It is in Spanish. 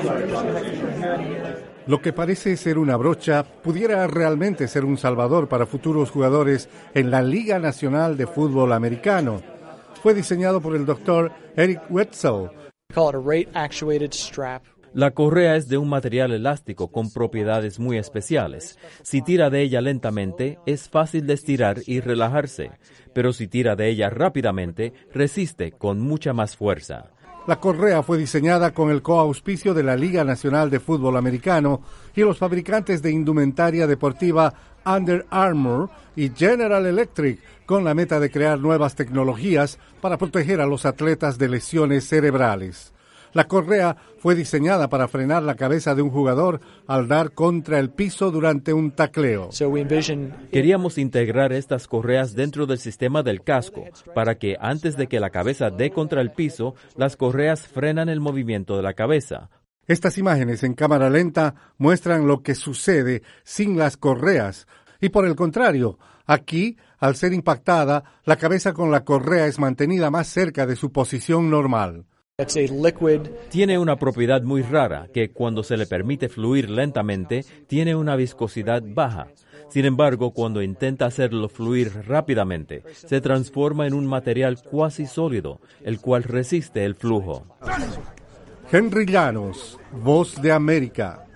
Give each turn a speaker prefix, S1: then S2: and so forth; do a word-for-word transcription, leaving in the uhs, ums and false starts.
S1: Lo que parece ser una brocha pudiera realmente ser un salvador para futuros jugadores en la Liga Nacional de Fútbol Americano. Fue diseñado por el doctor Eric Wetzel.
S2: La correa es de un material elástico con propiedades muy especiales. Si tira de ella lentamente, es fácil de estirar y relajarse, pero si tira de ella rápidamente, resiste con mucha más fuerza.
S1: La correa fue diseñada con el coauspicio de la Liga Nacional de Fútbol Americano y los fabricantes de indumentaria deportiva Under Armour y General Electric, con la meta de crear nuevas tecnologías para proteger a los atletas de lesiones cerebrales. La correa fue diseñada para frenar la cabeza de un jugador al dar contra el piso durante un tacleo.
S2: Queríamos integrar estas correas dentro del sistema del casco para que antes de que la cabeza dé contra el piso, las correas frenan el movimiento de la cabeza.
S1: Estas imágenes en cámara lenta muestran lo que sucede sin las correas. Y por el contrario, aquí, al ser impactada, la cabeza con la correa es mantenida más cerca de su posición normal.
S2: Tiene una propiedad muy rara, que cuando se le permite fluir lentamente, tiene una viscosidad baja. Sin embargo, cuando intenta hacerlo fluir rápidamente, se transforma en un material cuasi sólido, el cual resiste el flujo.
S1: Henry Llanos, Voz de América.